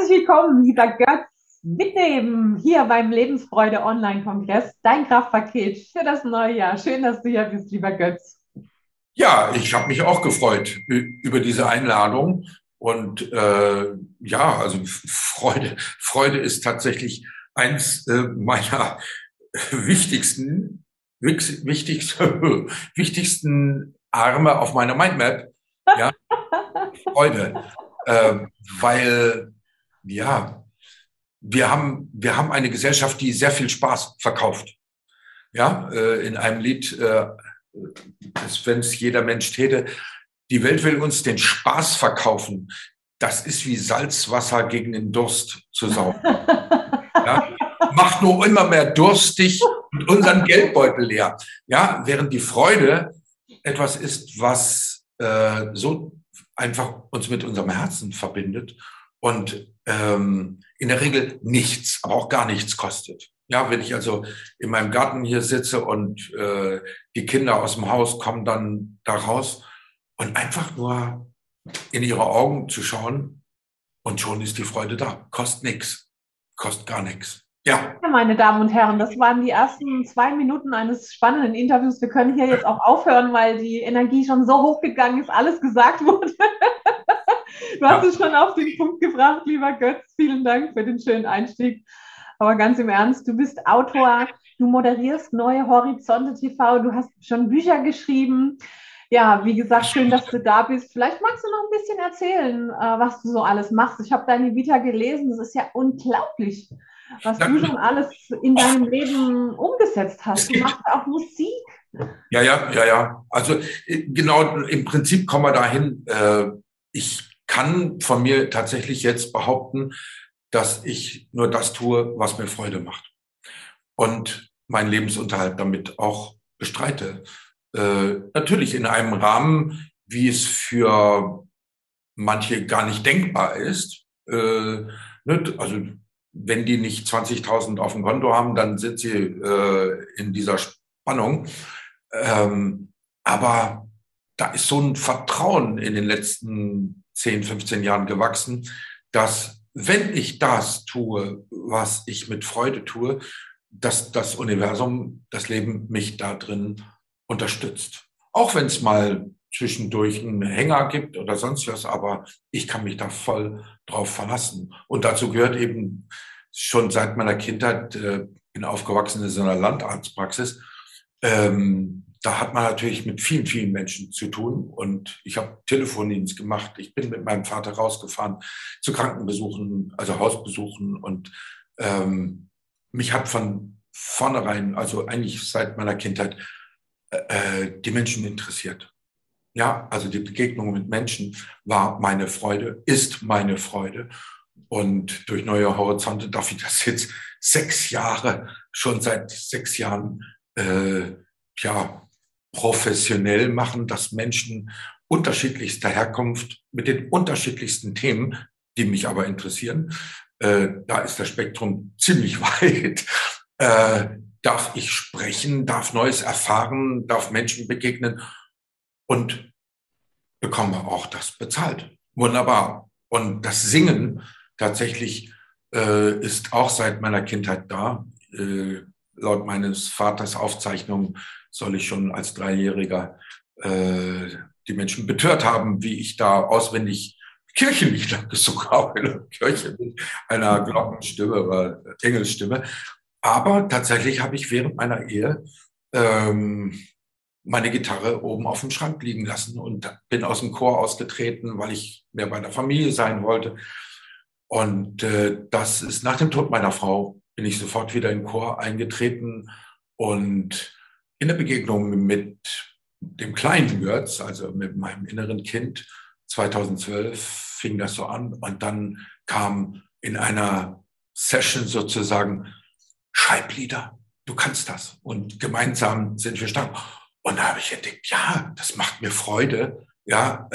Herzlich willkommen, lieber Götz, mitnehmen hier beim Lebensfreude Online-Kongress, dein Kraftpaket für das neue Jahr. Schön, dass du hier bist, lieber Götz. Ja, ich habe mich auch gefreut über diese Einladung. Und ja, also Freude ist tatsächlich eins meiner wichtigsten, wichtigsten Arme auf meiner Mindmap. Ja, Freude. Weil, ja, wir haben eine Gesellschaft, die sehr viel Spaß verkauft. Ja, in einem Lied, wenn es jeder Mensch täte, die Welt will uns den Spaß verkaufen. Das ist wie Salzwasser gegen den Durst zu saufen. Ja? Macht nur immer mehr durstig und unseren Geldbeutel leer. Ja, während die Freude etwas ist, was so einfach uns mit unserem Herzen verbindet und in der Regel nichts, aber auch gar nichts kostet. Ja, wenn ich also in meinem Garten hier sitze und die Kinder aus dem Haus kommen dann da raus und einfach nur in ihre Augen zu schauen und schon ist die Freude da. Kostet nichts, kostet gar nichts. Ja, Ja, meine Damen und Herren, das waren die ersten 2 Minuten eines spannenden Interviews. Wir können hier jetzt auch aufhören, weil die Energie schon so hochgegangen ist, alles gesagt wurde. Du hast ja, es schon auf den Punkt gebracht, lieber Götz. Vielen Dank für den schönen Einstieg. Aber ganz im Ernst, du bist Autor, du moderierst Neue Horizonte TV, du hast schon Bücher geschrieben. Ja, wie gesagt, schön, dass du da bist. Vielleicht magst du noch ein bisschen erzählen, was du so alles machst. Ich habe deine Vita gelesen. Das ist ja unglaublich, was na, du schon alles in och, deinem Leben umgesetzt hast. es Du gibt machst auch Musik. ja, ja, ja, ja. Also genau, im Prinzip kommen wir dahin. Ich kann von mir tatsächlich jetzt behaupten, dass ich nur das tue, was mir Freude macht und meinen Lebensunterhalt damit auch bestreite. Natürlich in einem Rahmen, wie es für manche gar nicht denkbar ist. Ne? Also wenn die nicht 20.000 auf dem Konto haben, dann sind sie in dieser Spannung. Aber da ist so ein Vertrauen in den letzten 10, 15 Jahren gewachsen, dass wenn ich das tue, was ich mit Freude tue, dass das Universum, das Leben mich da drin unterstützt. Auch wenn es mal zwischendurch einen Hänger gibt oder sonst was, aber ich kann mich da voll drauf verlassen. Und dazu gehört eben schon seit meiner Kindheit, bin aufgewachsen in so einer Landarztpraxis, da hat man natürlich mit vielen, vielen Menschen zu tun. Und ich habe Telefondienst gemacht. Ich bin mit meinem Vater rausgefahren zu Krankenbesuchen, also Hausbesuchen. Und mich hat von vornherein, also eigentlich seit meiner Kindheit, die Menschen interessiert. Ja, also die Begegnung mit Menschen war meine Freude, ist meine Freude. Und durch Neue Horizonte darf ich das jetzt 6 Jahre, schon seit 6 Jahren, ja, professionell machen, dass Menschen unterschiedlichster Herkunft mit den unterschiedlichsten Themen, die mich aber interessieren, da ist das Spektrum ziemlich weit, darf ich sprechen, darf Neues erfahren, darf Menschen begegnen und bekommen wir auch das bezahlt. Wunderbar. Und das Singen tatsächlich ist auch seit meiner Kindheit da. Laut meines Vaters Aufzeichnungen soll ich schon als Dreijähriger die Menschen betört haben, wie ich da auswendig Kirchenlieder gesungen habe in der Kirche mit einer Glockenstimme oder Engelsstimme. Aber tatsächlich habe ich während meiner Ehe meine Gitarre oben auf dem Schrank liegen lassen und bin aus dem Chor ausgetreten, weil ich mehr bei der Familie sein wollte. Und das ist nach dem Tod meiner Frau, bin ich sofort wieder in den Chor eingetreten und in der Begegnung mit dem kleinen Götz, also mit meinem inneren Kind, 2012 fing das so an und dann kam in einer Session sozusagen Schreiblieder, du kannst das. Und gemeinsam sind wir stark. Und da habe ich entdeckt, ja, das macht mir Freude. Ja,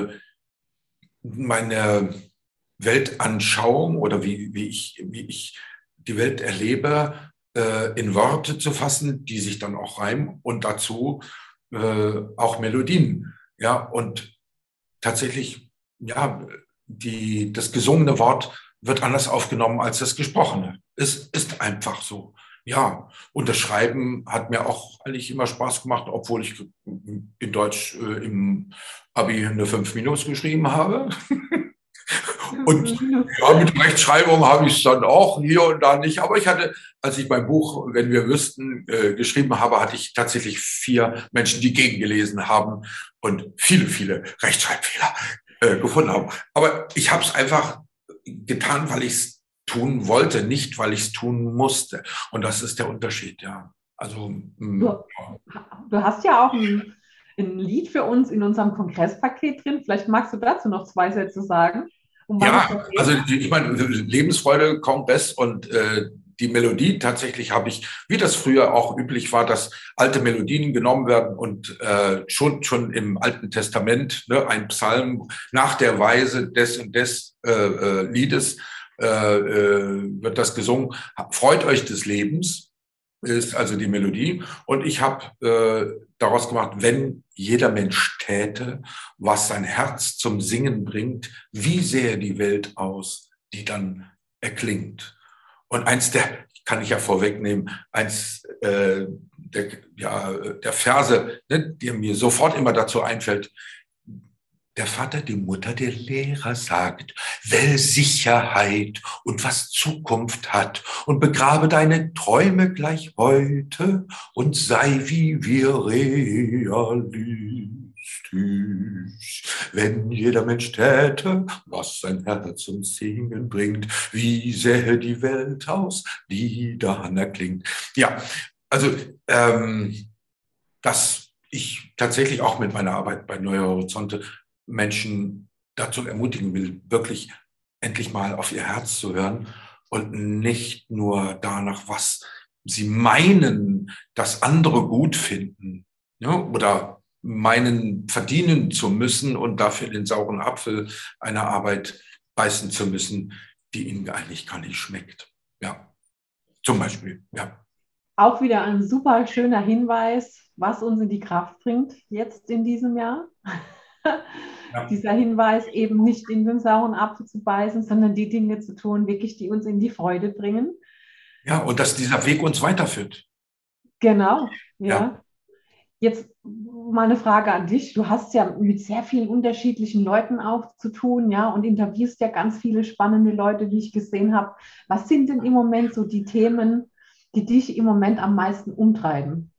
meine Weltanschauung oder wie ich die Welt erlebe, in Worte zu fassen, die sich dann auch reimen und dazu auch Melodien. Ja, und tatsächlich, ja, das gesungene Wort wird anders aufgenommen als das Gesprochene. Es ist einfach so. Ja, und das Schreiben hat mir auch eigentlich immer Spaß gemacht, obwohl ich in Deutsch im Abi eine 5 geschrieben habe. Und ja, mit Rechtschreibung habe ich es dann auch hier und da nicht. Aber ich hatte, als ich mein Buch, wenn wir wüssten, geschrieben habe, hatte ich tatsächlich 4 Menschen, die gegengelesen haben und viele, viele Rechtschreibfehler gefunden haben. Aber ich habe es einfach getan, weil ich es tun wollte, nicht weil ich es tun musste. Und das ist der Unterschied, ja. Also, Du, du hast ja auch ein Lied für uns in unserem Kongresspaket drin. Vielleicht magst du dazu noch 2 Sätze sagen, um was es da ja, also geht. ich meine, Lebensfreude kommt best und die Melodie tatsächlich habe ich, wie das früher auch üblich war, dass alte Melodien genommen werden und schon im Alten Testament, ne, ein Psalm nach der Weise des und des Liedes wird das gesungen. Freut euch des Lebens ist also die Melodie. Und ich habe daraus gemacht, wenn jeder Mensch täte, was sein Herz zum Singen bringt, wie sähe die Welt aus, die dann erklingt. Und eins der, kann ich ja vorwegnehmen, der Verse, ne, die mir sofort immer dazu einfällt, der Vater, die Mutter, der Lehrer sagt, wähl Sicherheit und was Zukunft hat und begrabe deine Träume gleich heute und sei wie wir realistisch. Wenn jeder Mensch täte, was sein Herz zum Singen bringt, wie sähe die Welt aus, die dann erklingt. Ja, also dass ich tatsächlich auch mit meiner Arbeit bei Neue Horizonte Menschen dazu ermutigen will, wirklich endlich mal auf ihr Herz zu hören und nicht nur danach, was sie meinen, dass andere gut finden, ja, oder meinen, verdienen zu müssen und dafür den sauren Apfel einer Arbeit beißen zu müssen, die ihnen eigentlich gar nicht schmeckt. Ja, zum Beispiel, ja. Auch wieder ein super schöner Hinweis, was uns in die Kraft bringt jetzt in diesem Jahr. Ja. Dieser Hinweis, eben nicht in den sauren Apfel zu beißen, sondern die Dinge zu tun, wirklich, die uns in die Freude bringen. Ja, und dass dieser Weg uns weiterführt. Genau, Ja. ja. Jetzt mal eine Frage an dich. Du hast ja mit sehr vielen unterschiedlichen Leuten auch zu tun, ja, und interviewst ja ganz viele spannende Leute, wie ich gesehen habe. Was sind denn im Moment so die Themen, die dich im Moment am meisten umtreiben?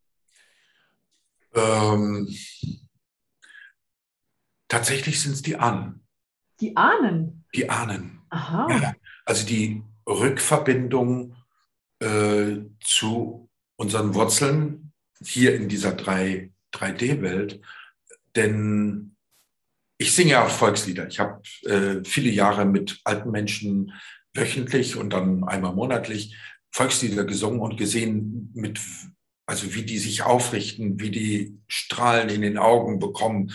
Ähm, tatsächlich sind es die Ahnen. Die Ahnen. Die Ahnen. Aha. Ja, also die Rückverbindung zu unseren Wurzeln hier in dieser 3D-Welt. Denn ich singe ja Volkslieder. Ich habe viele Jahre mit alten Menschen wöchentlich und dann einmal monatlich Volkslieder gesungen und gesehen, also wie die sich aufrichten, wie die Strahlen in den Augen bekommen.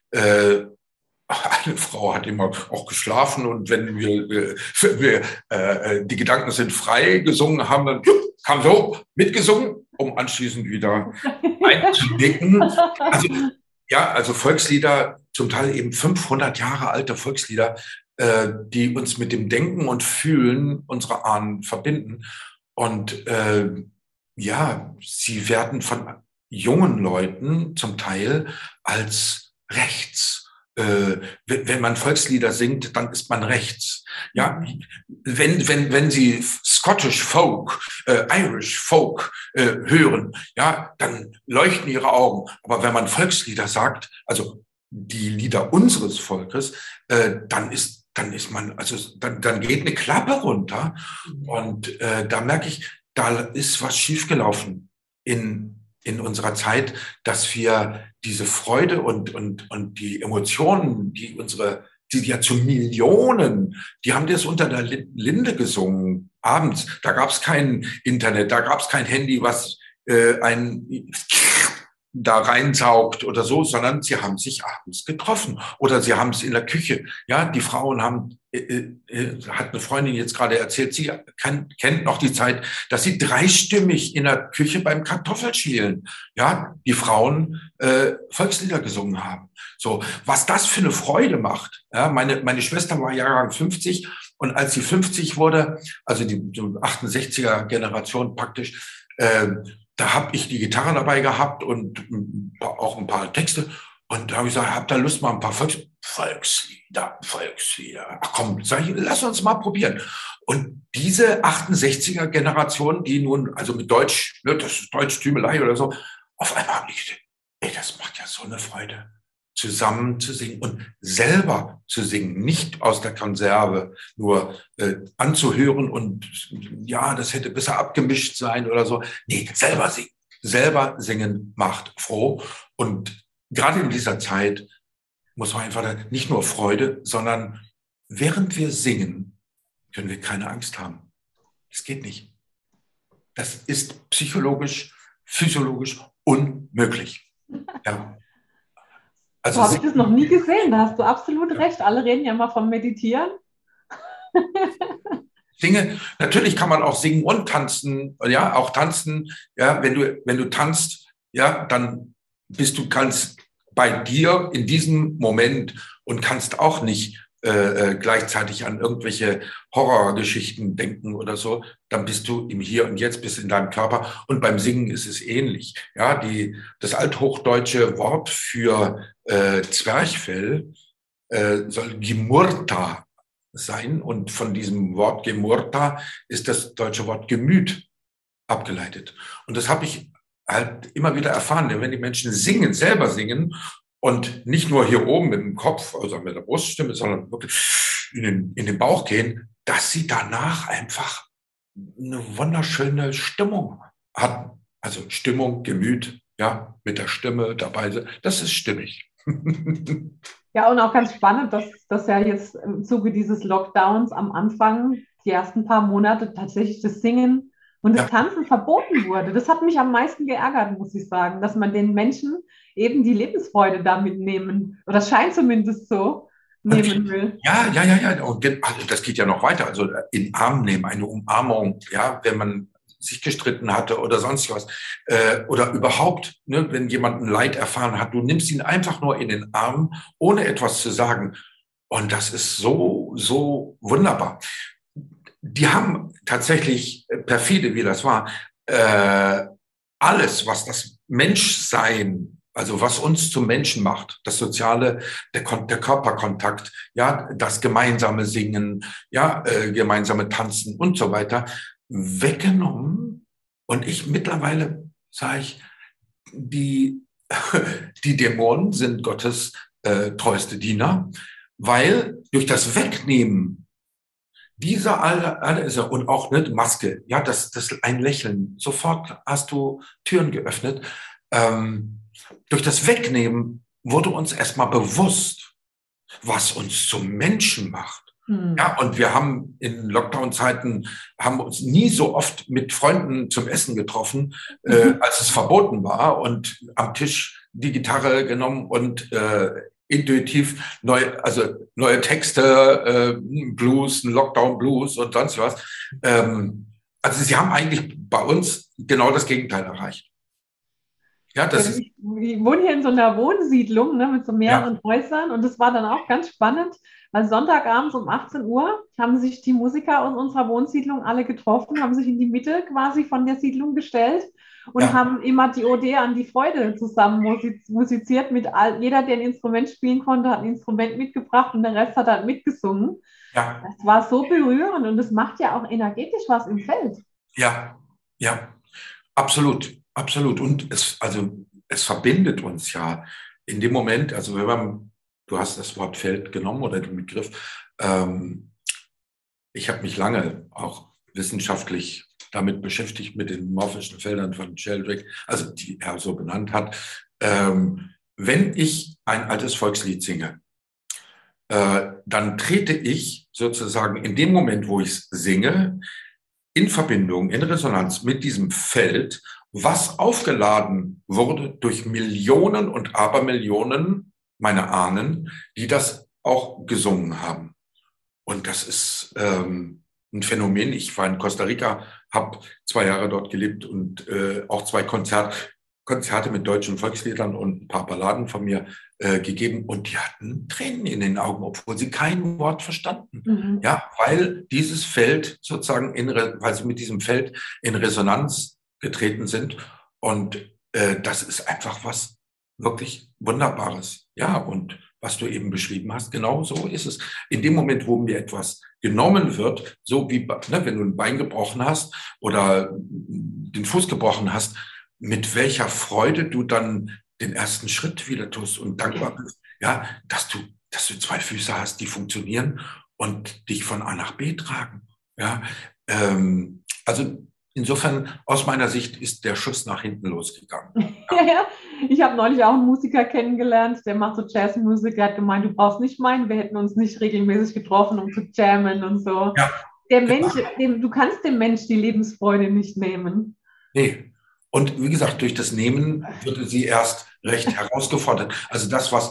Eine Frau hat immer auch geschlafen und wenn wir die Gedanken sind frei gesungen haben, dann kam so mitgesungen, um anschließend wieder einzunicken. Also ja, also Volkslieder, zum Teil eben 500 Jahre alte Volkslieder, die uns mit dem Denken und Fühlen unserer Ahnen verbinden. Und ja, sie werden von jungen Leuten zum Teil als rechts. Wenn man Volkslieder singt, dann ist man rechts. Ja, wenn Sie Scottish Folk, Irish Folk hören, ja, dann leuchten Ihre Augen. Aber wenn man Volkslieder sagt, also die Lieder unseres Volkes, dann ist man, also dann geht eine Klappe runter und da merke ich, da ist was schiefgelaufen in unserer Zeit, dass wir diese Freude und die Emotionen, die ja zu Millionen, die haben das unter der Linde gesungen, abends. Da gab es kein Internet, da gab es kein Handy, was ein da reinsaugt oder so, sondern sie haben sich abends getroffen oder sie haben es in der Küche. Ja, die Frauen haben, hat eine Freundin jetzt gerade erzählt, sie kennt noch die Zeit, dass sie dreistimmig in der Küche beim Kartoffelschälen, ja, die Frauen Volkslieder gesungen haben. So, was das für eine Freude macht. Ja, meine Schwester war Jahrgang 50 Und als sie 50 wurde, also die 68er-Generation praktisch, da habe ich die Gitarre dabei gehabt und auch ein paar Texte. Und da habe ich gesagt, habt ihr Lust mal ein paar Volkslieder. Ach komm, sag ich, lass uns mal probieren. Und diese 68er-Generation, die nun, also mit Deutsch, ne, das ist Deutschtümelei oder so, auf einmal habe ich gedacht, ey, das macht ja so eine Freude, zusammen zu singen und selber zu singen, nicht aus der Konserve nur anzuhören und ja, das hätte besser abgemischt sein oder so. Nee, selber singen. Selber singen macht froh. Und gerade in dieser Zeit muss man einfach nicht nur Freude, sondern während wir singen, können wir keine Angst haben. Das geht nicht. Das ist psychologisch, physiologisch unmöglich. Ja. So Also habe ich das noch nie gesehen. Da hast du absolut recht. Alle reden ja immer vom Meditieren. singe, natürlich kann man auch singen und tanzen, ja, auch tanzen, ja, wenn du tanzt, ja, dann bist du ganz bei dir in diesem Moment und kannst auch nicht gleichzeitig an irgendwelche Horrorgeschichten denken oder so, dann bist du im Hier und Jetzt, bist in deinem Körper. Und beim Singen ist es ähnlich. Ja, das althochdeutsche Wort für Zwerchfell soll Gemurta sein. Und von diesem Wort Gemurta ist das deutsche Wort Gemüt abgeleitet. Und das habe ich halt immer wieder erfahren. Denn wenn die Menschen singen, selber singen und nicht nur hier oben mit dem Kopf, also mit der Bruststimme, sondern wirklich in den Bauch gehen, dass sie danach einfach eine wunderschöne Stimmung hatten. Also Stimmung, Gemüt, ja, mit der Stimme dabei. Das ist stimmig. Ja, und auch ganz spannend, dass ja jetzt im Zuge dieses Lockdowns am Anfang, die ersten paar Monate, tatsächlich das Singen und das Ja, Tanzen verboten wurde. Das hat mich am meisten geärgert, muss ich sagen, dass man den Menschen eben die Lebensfreude damit nehmen, oder das scheint zumindest so, und nehmen will. ja. Und also das geht ja noch weiter. Also in den Arm nehmen, eine Umarmung, ja, wenn man sich gestritten hatte oder sonst was. Oder überhaupt, ne, wenn jemand ein Leid erfahren hat, du nimmst ihn einfach nur in den Arm, ohne etwas zu sagen. Und das ist so, so wunderbar. Die haben tatsächlich, perfide wie das war, alles, was das Menschsein, also was uns zum Menschen macht, das Soziale, der Körperkontakt, ja, das gemeinsame Singen, ja, gemeinsame Tanzen und so weiter, weggenommen. Und ich mittlerweile sage ich, die, die Dämonen sind Gottes treueste Diener, weil durch das Wegnehmen dieser alle ist er und auch eine Maske, ja, das ein Lächeln. Sofort hast du Türen geöffnet. Durch das Wegnehmen wurde uns erstmal bewusst, was uns zum Menschen macht. Hm. Ja, und wir haben in Lockdown-Zeiten haben uns nie so oft mit Freunden zum Essen getroffen, als es verboten war und am Tisch die Gitarre genommen und intuitiv neue Texte, Blues, Lockdown-Blues und sonst was. Also sie haben eigentlich bei uns genau das Gegenteil erreicht. Ja, Ja, das ist, ich wohne hier in so einer Wohnsiedlung, ne, mit so ja, mehreren Häusern, und das war dann auch ganz spannend, weil Sonntagabends um 18 Uhr haben sich die Musiker aus unserer Wohnsiedlung alle getroffen, haben sich in die Mitte quasi von der Siedlung gestellt und ja, haben immer die Ode an die Freude zusammen musiziert. Jeder, der ein Instrument spielen konnte, hat ein Instrument mitgebracht und der Rest hat dann mitgesungen. ja, Das war so berührend und es macht ja auch energetisch was im Feld. ja, ja. Absolut, absolut. Und es verbindet uns ja in dem Moment, also wenn man, du hast das Wort Feld genommen oder den Begriff, ich habe mich lange auch wissenschaftlich damit beschäftigt, mit den morphischen Feldern von Sheldrake, also die er so benannt hat. Wenn ich ein altes Volkslied singe, dann trete ich sozusagen in dem Moment, wo ich es singe, in Verbindung, in Resonanz mit diesem Feld, was aufgeladen wurde durch Millionen und Abermillionen meiner Ahnen, die das auch gesungen haben. Und das ist ein Phänomen. Ich war in Costa Rica, habe 2 Jahre dort gelebt und auch 2 Konzerte. Konzerte mit deutschen Volksliedern und ein paar Balladen von mir gegeben und die hatten Tränen in den Augen, obwohl sie kein Wort verstanden. Mhm. Ja, weil dieses Feld sozusagen, weil sie mit diesem Feld in Resonanz getreten sind und das ist einfach was wirklich Wunderbares. Ja, und was du eben beschrieben hast, genau so ist es. In dem Moment, wo mir etwas genommen wird, so wie wenn du ein Bein gebrochen hast oder den Fuß gebrochen hast, mit welcher Freude du dann den ersten Schritt wieder tust und dankbar bist, ja, dass du zwei Füße hast, die funktionieren und dich von A nach B tragen. Ja, also insofern aus meiner Sicht ist der Schuss nach hinten losgegangen. Ja, Ja, ja. Ich habe neulich auch einen Musiker kennengelernt, der macht so Jazzmusik. Der hat gemeint, du brauchst nicht meinen, wir hätten uns nicht regelmäßig getroffen, um zu jammen und so. ja, Der Mensch, ja. du kannst dem Mensch die Lebensfreude nicht nehmen. Nee. Und wie gesagt, durch das Nehmen würde sie erst recht herausgefordert. Also das, was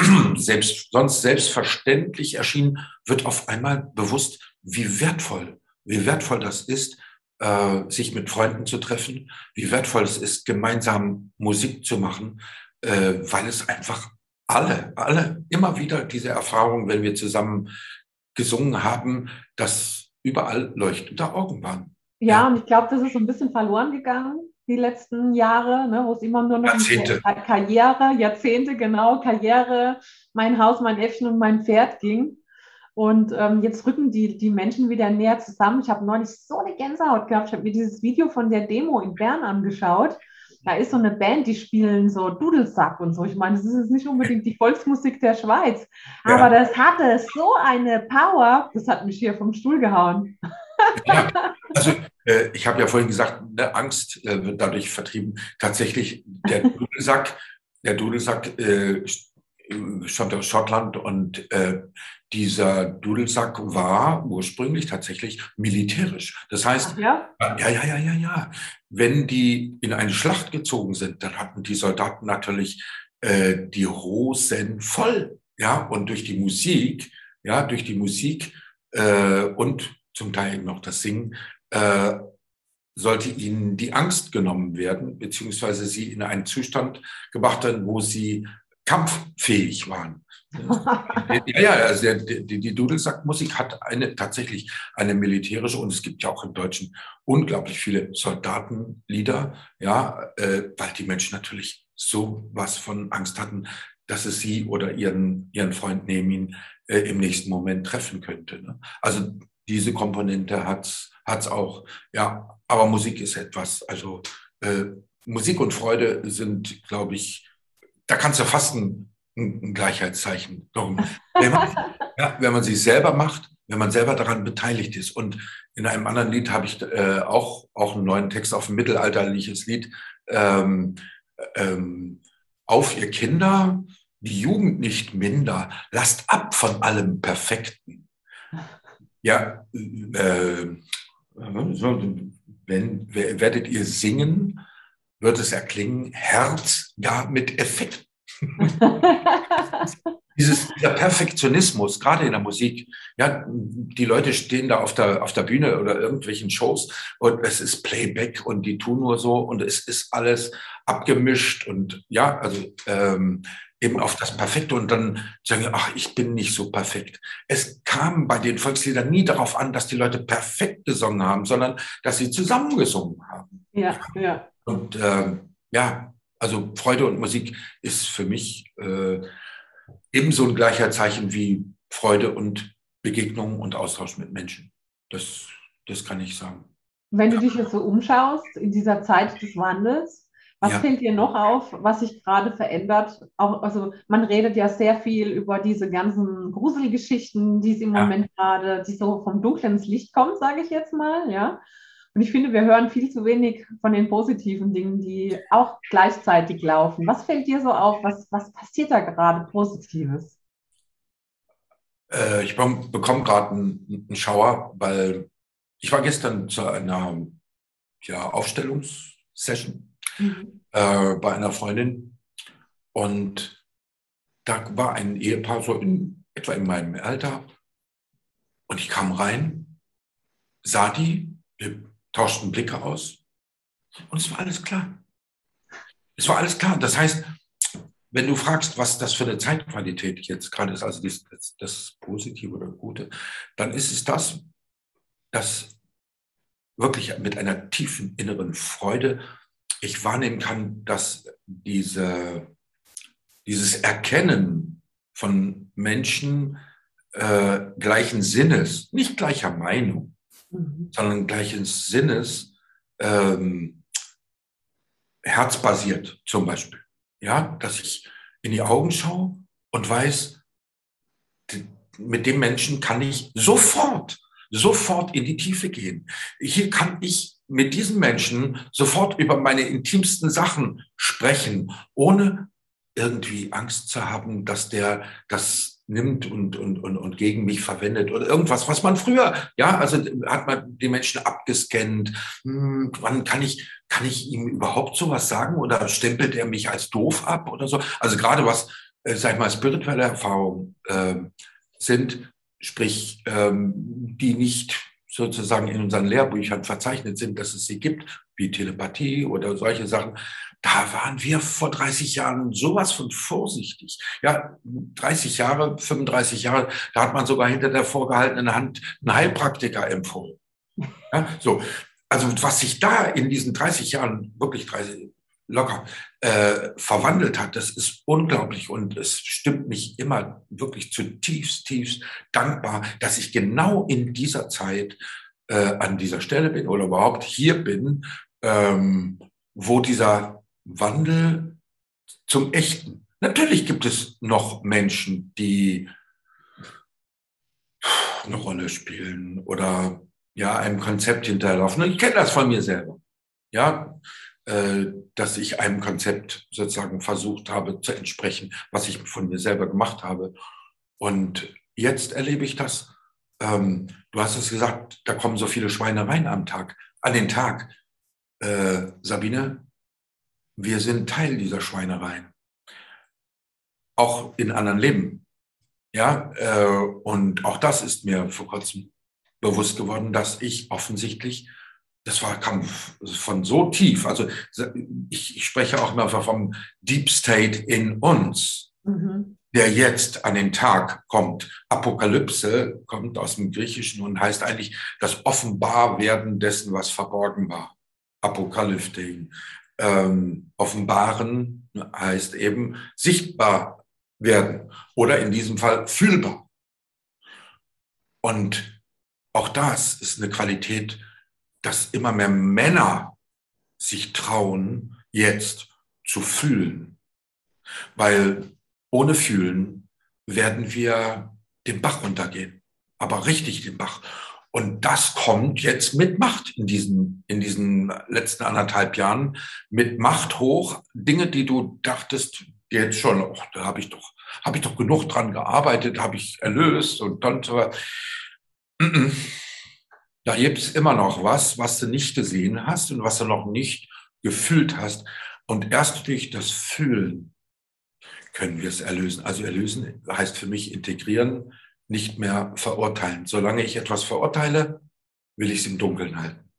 sonst selbstverständlich erschien, wird auf einmal bewusst, wie wertvoll das ist, sich mit Freunden zu treffen, wie wertvoll es ist, gemeinsam Musik zu machen, weil es einfach alle immer wieder diese Erfahrung, wenn wir zusammen gesungen haben, dass überall leuchtende Augen waren. Ja, Ja, und ich glaube, das ist so ein bisschen verloren gegangen, die letzten Jahre, ne, wo es immer nur noch um Jahrzehnte. Karriere, Jahrzehnte, genau, Karriere, mein Haus, mein Äffchen und mein Pferd ging. Und jetzt rücken die Menschen wieder näher zusammen. Ich habe neulich so eine Gänsehaut gehabt. Ich habe mir dieses Video von der Demo in Bern angeschaut. Da ist so eine Band, die spielen so Dudelsack und so. Ich meine, das ist jetzt nicht unbedingt die Volksmusik der Schweiz, aber Ja. das hatte so eine Power, das hat mich hier vom Stuhl gehauen. Ja, also ich habe ja vorhin gesagt, ne, Angst wird dadurch vertrieben. Tatsächlich, der Dudelsack stammt aus Schottland und dieser Dudelsack war ursprünglich tatsächlich militärisch. Das heißt, Ach ja? ja. Wenn die in eine Schlacht gezogen sind, dann hatten die Soldaten natürlich die Hosen voll. Ja, und durch die Musik und zum Teil eben noch das Singen, sollte ihnen die Angst genommen werden, beziehungsweise sie in einen Zustand gebracht werden, wo sie kampffähig waren. Ja, also die Dudelsackmusik hat tatsächlich eine militärische und es gibt ja auch im Deutschen unglaublich viele Soldatenlieder, ja, weil die Menschen natürlich so was von Angst hatten, dass es sie oder ihren Freund neben ihnen im nächsten Moment treffen könnte. Ne? Also diese Komponente hat's auch. Ja, aber Musik ist etwas, also äh, Musik und Freude sind, glaube ich, da kannst du fast ein Gleichheitszeichen drum. Wenn man sich selber macht, wenn man selber daran beteiligt ist. Und in einem anderen Lied habe ich auch einen neuen Text auf ein mittelalterliches Lied. Ähm, ähm, auf ihr Kinder, die Jugend nicht minder, lasst ab von allem Perfekten. Ja, so, werdet ihr singen, wird es erklingen, Herz, ja, mit Effekt. Dieser Perfektionismus, gerade in der Musik, ja, die Leute stehen da auf der Bühne oder irgendwelchen Shows und es ist Playback und die tun nur so und es ist alles abgemischt und ja, also eben auf das Perfekte und dann sagen, ach, ich bin nicht so perfekt. Es kam bei den Volksliedern nie darauf an, dass die Leute perfekt gesungen haben, sondern dass sie zusammengesungen haben. Ja, ja. Und ja, also Freude und Musik ist für mich ebenso ein Gleichheitszeichen wie Freude und Begegnung und Austausch mit Menschen. Das kann ich sagen. Wenn du dich jetzt so umschaust in dieser Zeit des Wandels, was Ja, fällt dir noch auf, was sich gerade verändert? Auch, also man redet ja sehr viel über diese ganzen Gruselgeschichten, die es im ja. Moment gerade, die so vom Dunklen ins Licht kommen, sage ich jetzt mal, ja. Und ich finde, wir hören viel zu wenig von den positiven Dingen, die auch gleichzeitig laufen. Was fällt dir so auf? Was passiert da gerade Positives? Ich bekomme gerade einen Schauer, weil ich war gestern zu einer Aufstellungssession Mhm. bei einer Freundin und da war ein Ehepaar so etwa in meinem Alter und ich kam rein, sah die, wir tauschten Blicke aus und es war alles klar. Es war alles klar. Das heißt, wenn du fragst, was das für eine Zeitqualität jetzt gerade ist, also das Positive oder Gute, dann ist es das, dass wirklich mit einer tiefen inneren Freude ich wahrnehmen kann, dass dieses Erkennen von Menschen gleichen Sinnes, nicht gleicher Meinung, sondern gleichen Sinnes, ähm, herzbasiert zum Beispiel. Ja, dass ich in die Augen schaue und weiß, mit dem Menschen kann ich sofort in die Tiefe gehen. Hier kann ich mit diesem Menschen sofort über meine intimsten Sachen sprechen, ohne irgendwie Angst zu haben, dass der das nimmt und gegen mich verwendet oder irgendwas, was man früher, ja, also hat man die Menschen abgescannt. Wann kann ich ihm überhaupt sowas sagen oder stempelt er mich als doof ab oder so? Also gerade was, sag ich mal, spirituelle Erfahrungen sind, sprich, die nicht sozusagen in unseren Lehrbüchern verzeichnet sind, dass es sie gibt, wie Telepathie oder solche Sachen. Da waren wir vor 30 Jahren sowas von vorsichtig. Ja, 30 Jahre, 35 Jahre, da hat man sogar hinter der vorgehaltenen Hand einen Heilpraktiker empfohlen. Ja, so. Also was sich da in diesen 30 Jahren, wirklich 30, locker, verwandelt hat, das ist unglaublich und es stimmt mich immer wirklich zutiefst dankbar, dass ich genau in dieser Zeit an dieser Stelle bin oder überhaupt hier bin, wo dieser Wandel zum Echten. Natürlich gibt es noch Menschen, die eine Rolle spielen oder ja, einem Konzept hinterherlaufen. Ich kenne das von mir selber. Ja, dass ich einem Konzept sozusagen versucht habe zu entsprechen, was ich von mir selber gemacht habe. Und jetzt erlebe ich das. Du hast es gesagt, da kommen so viele Schweinereien an den Tag. Sabine, wir sind Teil dieser Schweinereien. Auch in anderen Leben. Ja, und auch das ist mir vor kurzem bewusst geworden, dass ich offensichtlich, kam von so tief, also ich spreche auch immer vom Deep State in uns, der jetzt an den Tag kommt. Apokalypse kommt aus dem Griechischen und heißt eigentlich das Offenbarwerden dessen, was verborgen war. Apokalyptein. Offenbaren heißt eben sichtbar werden oder in diesem Fall fühlbar. Und auch das ist eine Qualität, dass immer mehr Männer sich trauen, jetzt zu fühlen. Weil ohne Fühlen werden wir den Bach runtergehen. Aber richtig den Bach. Und das kommt jetzt mit Macht in diesen letzten 1,5 Jahren. Mit Macht hoch. Dinge, die du dachtest, jetzt schon, oh, da habe ich doch genug dran gearbeitet, habe ich erlöst und dann so. Da gibt es immer noch was du nicht gesehen hast und was du noch nicht gefühlt hast. Und erst durch das Fühlen können wir es erlösen. Also erlösen heißt für mich integrieren, nicht mehr verurteilen. Solange ich etwas verurteile, will ich es im Dunkeln halten.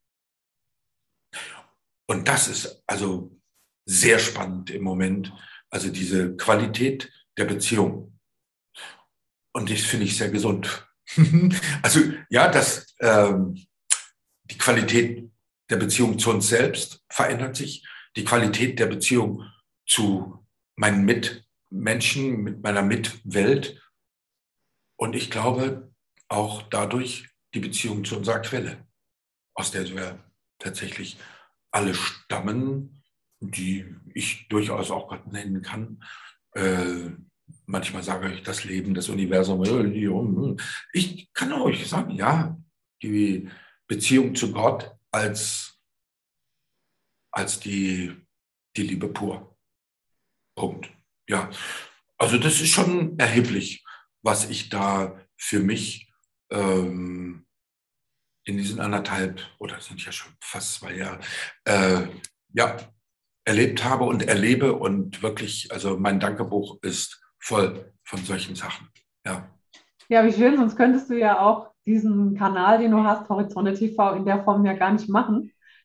Und das ist also sehr spannend im Moment. Also diese Qualität der Beziehung. Und das finde ich sehr gesund. Also ja, die Qualität der Beziehung zu uns selbst verändert sich. Die Qualität der Beziehung zu meinen Mitmenschen, mit meiner Mitwelt. Und ich glaube auch dadurch die Beziehung zu unserer Quelle, aus der wir tatsächlich alle stammen, die ich durchaus auch Gott nennen kann. Manchmal sage ich das Leben, das Universum. Ich kann euch sagen, ja, die Beziehung zu Gott als die Liebe pur. Punkt. Ja, also das ist schon erheblich, was ich da für mich in diesen 1,5 oder sind ja schon fast 2 Jahre, ja, erlebt habe und erlebe und wirklich, also mein Dankebuch ist voll von solchen Sachen. Ja. Ja, wie schön, sonst könntest du ja auch diesen Kanal, den du hast, Horizonte TV, in der Form ja gar nicht machen.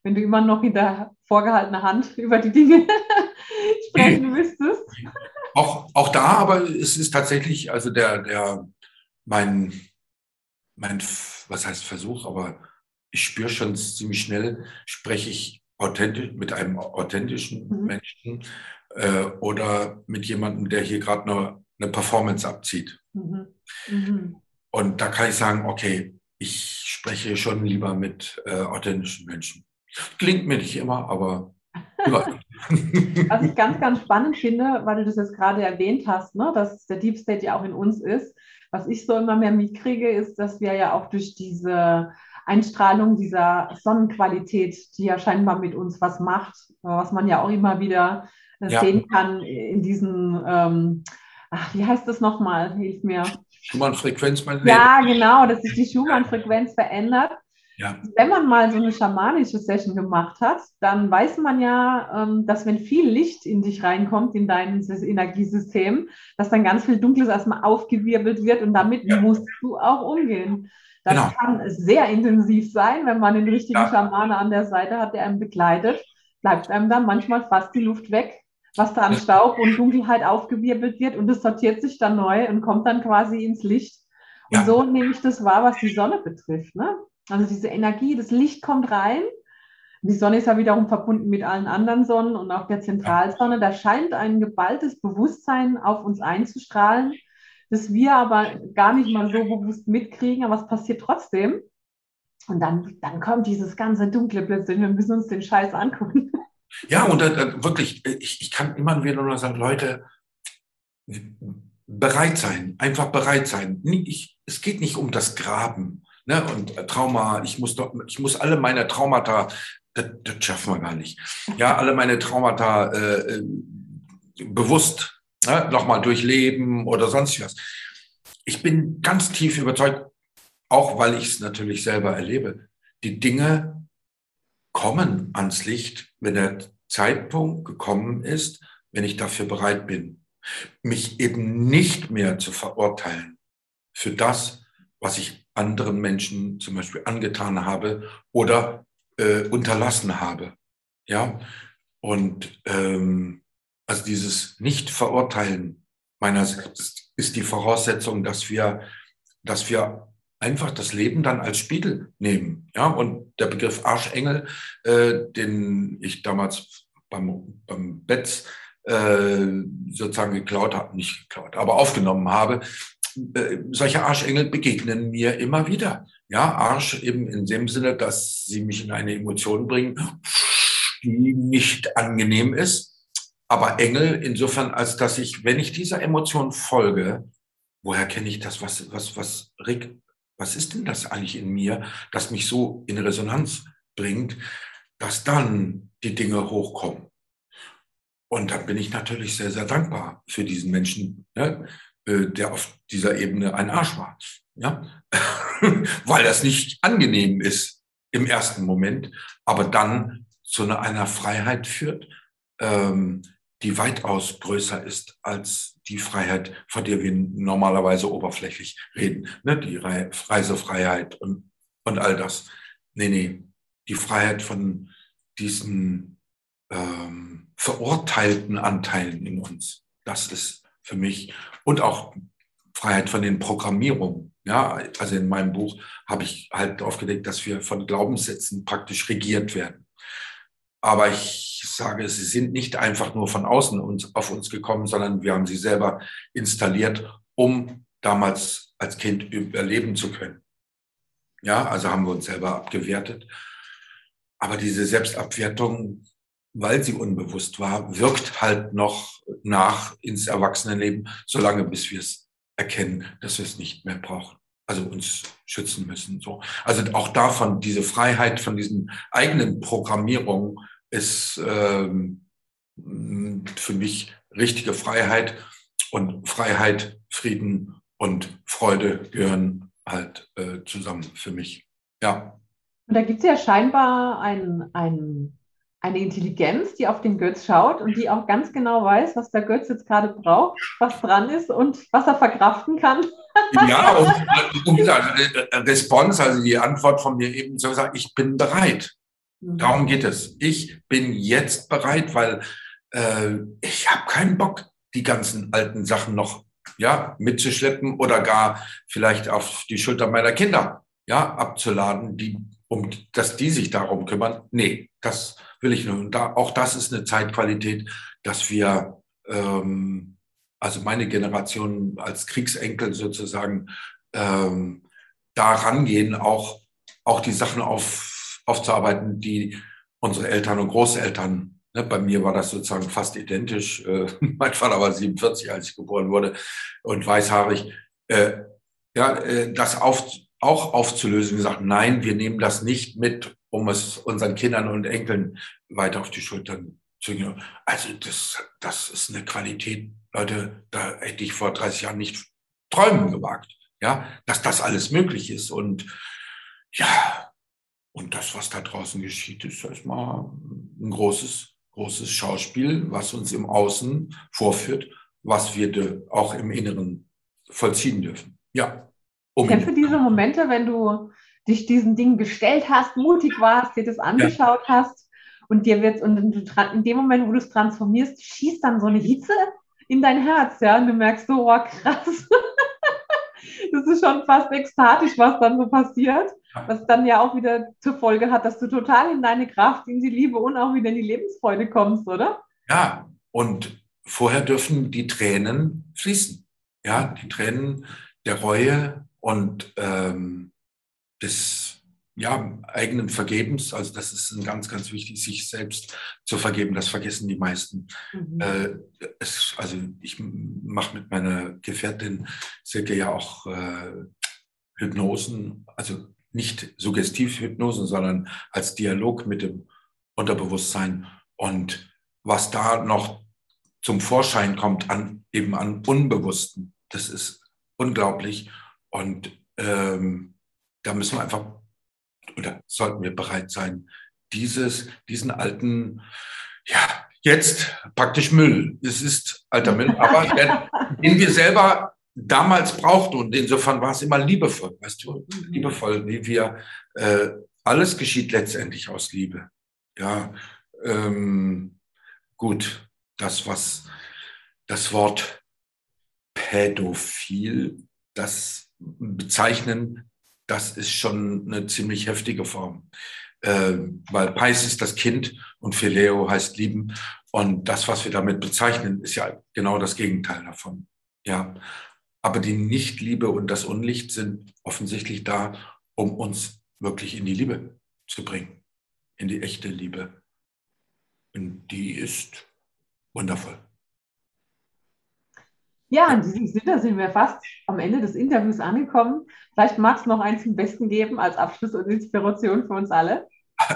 wenn du immer noch hinter vorgehaltener Hand über die Dinge sprechen müsstest. Auch da, aber es ist tatsächlich, also mein, was heißt Versuch, aber ich spüre schon ziemlich schnell, spreche ich authentisch mit einem authentischen Menschen oder mit jemandem, der hier gerade eine Performance abzieht. Und da kann ich sagen, okay, ich spreche schon lieber mit authentischen Menschen. Klingt mir nicht immer, aber überall. Was ich ganz, ganz spannend finde, weil du das jetzt gerade erwähnt hast, ne, dass der Deep State ja auch in uns ist. Was ich so immer mehr mitkriege, ist, dass wir ja auch durch diese Einstrahlung dieser Sonnenqualität, die ja scheinbar mit uns was macht, was man ja auch immer wieder sehen kann in diesen, wie heißt das nochmal? Hilf mir. Schumann-Frequenz, mein Leben. Ja, genau, dass sich die Schumann-Frequenz verändert. Ja. Wenn man mal so eine schamanische Session gemacht hat, dann weiß man ja, dass wenn viel Licht in dich reinkommt, in dein Energiesystem, dass dann ganz viel Dunkles erstmal aufgewirbelt wird und damit musst du auch umgehen. Das kann sehr intensiv sein, wenn man den richtigen Schamane an der Seite hat, der einen begleitet, bleibt einem dann manchmal fast die Luft weg, was da an Staub und Dunkelheit aufgewirbelt wird und es sortiert sich dann neu und kommt dann quasi ins Licht. Und so nehme ich das wahr, was die Sonne betrifft, ne? Also diese Energie, das Licht kommt rein. Die Sonne ist ja wiederum verbunden mit allen anderen Sonnen und auch der Zentralsonne. Da scheint ein geballtes Bewusstsein auf uns einzustrahlen, das wir aber gar nicht mal so bewusst mitkriegen, aber es passiert trotzdem. Und dann kommt dieses ganze Dunkle plötzlich. Wir müssen uns den Scheiß angucken. Ja, und wirklich, ich kann immer wieder nur sagen, Leute, bereit sein, einfach bereit sein. Es geht nicht um das Graben. Ne, und Trauma, ich muss alle meine Traumata, das schaffen wir gar nicht. Ja, alle meine Traumata bewusst nochmal durchleben oder sonst was. Ich bin ganz tief überzeugt, auch weil ich es natürlich selber erlebe, die Dinge kommen ans Licht, wenn der Zeitpunkt gekommen ist, wenn ich dafür bereit bin, mich eben nicht mehr zu verurteilen für das, was ich anderen Menschen zum Beispiel angetan habe oder unterlassen habe. Ja, und also dieses Nicht-Verurteilen meinerseits ist die Voraussetzung, dass wir einfach das Leben dann als Spiegel nehmen. Ja, und der Begriff Arschengel, den ich damals beim Betz sozusagen nicht geklaut, aber aufgenommen habe, solche Arschengel begegnen mir immer wieder. Ja, Arsch eben in dem Sinne, dass sie mich in eine Emotion bringen, die nicht angenehm ist. Aber Engel insofern, als dass ich, wenn ich dieser Emotion folge, woher kenne ich das? Was ist denn das eigentlich in mir, das mich so in Resonanz bringt, dass dann die Dinge hochkommen? Und da bin ich natürlich sehr, sehr dankbar für diesen Menschen, ne, der auf dieser Ebene ein Arsch war. Ja? Weil das nicht angenehm ist im ersten Moment, aber dann zu einer Freiheit führt, die weitaus größer ist als die Freiheit, von der wir normalerweise oberflächlich reden. Ne? Die Reisefreiheit und all das. Nee, die Freiheit von diesen verurteilten Anteilen in uns. Das ist für mich, und auch Freiheit von den Programmierungen. Ja, also in meinem Buch habe ich halt aufgedeckt, dass wir von Glaubenssätzen praktisch regiert werden. Aber ich sage, sie sind nicht einfach nur von außen auf uns gekommen, sondern wir haben sie selber installiert, um damals als Kind überleben zu können. Ja, also haben wir uns selber abgewertet. Aber diese Selbstabwertung, weil sie unbewusst war, wirkt halt noch nach ins Erwachsenenleben, solange bis wir es erkennen, dass wir es nicht mehr brauchen. Also uns schützen müssen. So. Also auch davon, diese Freiheit von diesen eigenen Programmierungen ist für mich richtige Freiheit. Und Freiheit, Frieden und Freude gehören halt zusammen für mich. Ja. Und da gibt es ja scheinbar eine Intelligenz, die auf den Götz schaut und die auch ganz genau weiß, was der Götz jetzt gerade braucht, was dran ist und was er verkraften kann. Ja, und wie gesagt, Response, also die Antwort von mir eben so gesagt, ich bin bereit. Darum geht es. Ich bin jetzt bereit, weil ich habe keinen Bock, die ganzen alten Sachen noch mitzuschleppen oder gar vielleicht auf die Schulter meiner Kinder abzuladen, dass die sich darum kümmern. Nee, das will ich nur. Und auch das ist eine Zeitqualität, dass wir, also meine Generation als Kriegsenkel sozusagen, da rangehen, auch die Sachen aufzuarbeiten, die unsere Eltern und Großeltern, ne, bei mir war das sozusagen fast identisch. Mein Vater war 47, als ich geboren wurde und weißhaarig. Das auch aufzulösen, gesagt, nein, wir nehmen das nicht mit, um es unseren Kindern und Enkeln weiter auf die Schultern zu gehen. Also das ist eine Qualität, Leute, da hätte ich vor 30 Jahren nicht träumen gewagt, dass das alles möglich ist. Und und das, was da draußen geschieht, ist erstmal ein großes Schauspiel, was uns im Außen vorführt, was wir auch im Inneren vollziehen dürfen. Ja. Kennst du diese Momente, wenn du dich diesen Dingen gestellt hast, mutig warst, dir das angeschaut hast und dir wird und in dem Moment, wo du es transformierst, schießt dann so eine Hitze in dein Herz, und du merkst so, oh, krass. Das ist schon fast ekstatisch, was dann so passiert, was dann ja auch wieder zur Folge hat, dass du total in deine Kraft, in die Liebe und auch wieder in die Lebensfreude kommst, oder? Ja, und vorher dürfen die Tränen fließen. Ja, die Tränen der Reue und des eigenen Vergebens. Also das ist ganz, ganz wichtig, sich selbst zu vergeben. Das vergessen die meisten. Also ich mache mit meiner Gefährtin Silke ja auch Hypnosen, also nicht Suggestivhypnosen, sondern als Dialog mit dem Unterbewusstsein. Und was da noch zum Vorschein kommt an Unbewussten, das ist unglaublich. Und da müssen wir einfach, oder sollten wir bereit sein, diesen alten, jetzt praktisch Müll. Es ist alter Müll, aber den wir selber damals brauchten. Und insofern war es immer liebevoll, weißt du, liebevoll, wie wir, alles geschieht letztendlich aus Liebe. Ja, gut, das Wort pädophil, das bezeichnen, das ist schon eine ziemlich heftige Form. Weil Pais ist das Kind und Phileo heißt lieben. Und das, was wir damit bezeichnen, ist ja genau das Gegenteil davon. Ja. Aber die Nichtliebe und das Unlicht sind offensichtlich da, um uns wirklich in die Liebe zu bringen. In die echte Liebe. Und die ist wundervoll. Ja, in diesem Sinne sind wir fast am Ende des Interviews angekommen. Vielleicht magst du noch eins zum Besten geben als Abschluss und Inspiration für uns alle.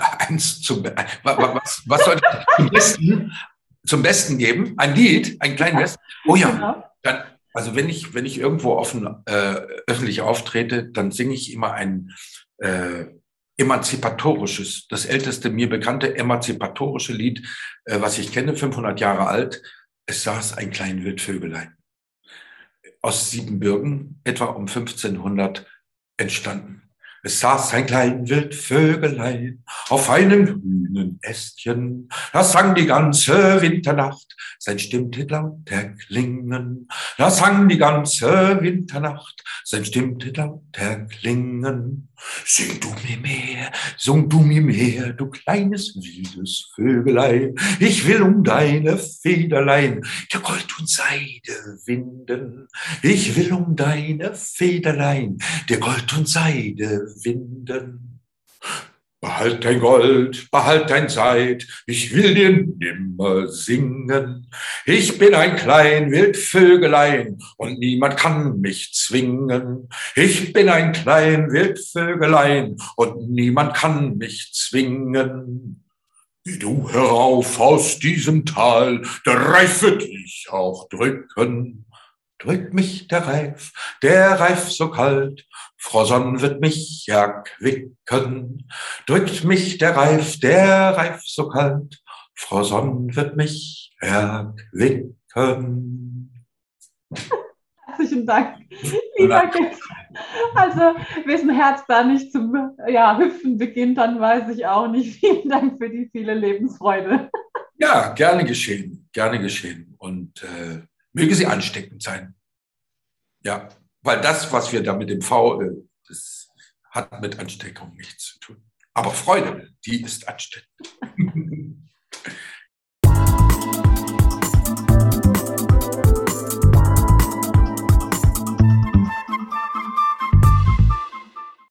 Was soll ich zum Besten geben? Ein Lied, ein kleines? Oh ja, genau. Dann, also wenn ich irgendwo öffentlich auftrete, dann singe ich immer ein emanzipatorisches, das älteste mir bekannte emanzipatorische Lied, was ich kenne, 500 Jahre alt. Es saß ein kleines Wildvögelein. Aus Siebenbürgen, etwa um 1500 entstanden. Es saß ein klein Wildvögelein auf einem grünen Ästchen. Das sang die ganze Winternacht, sein Stimmte laut erklingen. Das sang die ganze Winternacht, sein Stimmte laut erklingen. Sing du mir mehr, du kleines wildes Vögelein. Ich will um deine Federlein der Gold und Seide winden. Ich will um deine Federlein der Gold und Seide winden. Behalt dein Gold, behalt dein Seid, ich will dir nimmer singen. Ich bin ein klein Wildvögelein und niemand kann mich zwingen. Ich bin ein klein Wildvögelein und niemand kann mich zwingen. Geh du herauf aus diesem Tal, der Reif wird dich auch drücken. Drückt mich der Reif so kalt, Frau Sonn wird mich erquicken. Drückt mich der Reif so kalt, Frau Sonn wird mich erquicken. Herzlichen Dank, lieber Götz. Also, wenn das Herz da nicht zum Hüpfen beginnt, dann weiß ich auch nicht. Vielen Dank für die viele Lebensfreude. Ja, gerne geschehen, gerne geschehen. Und möge sie ansteckend sein. Ja, weil das, was wir da mit dem V, das hat mit Ansteckung nichts zu tun. Aber Freude, die ist ansteckend.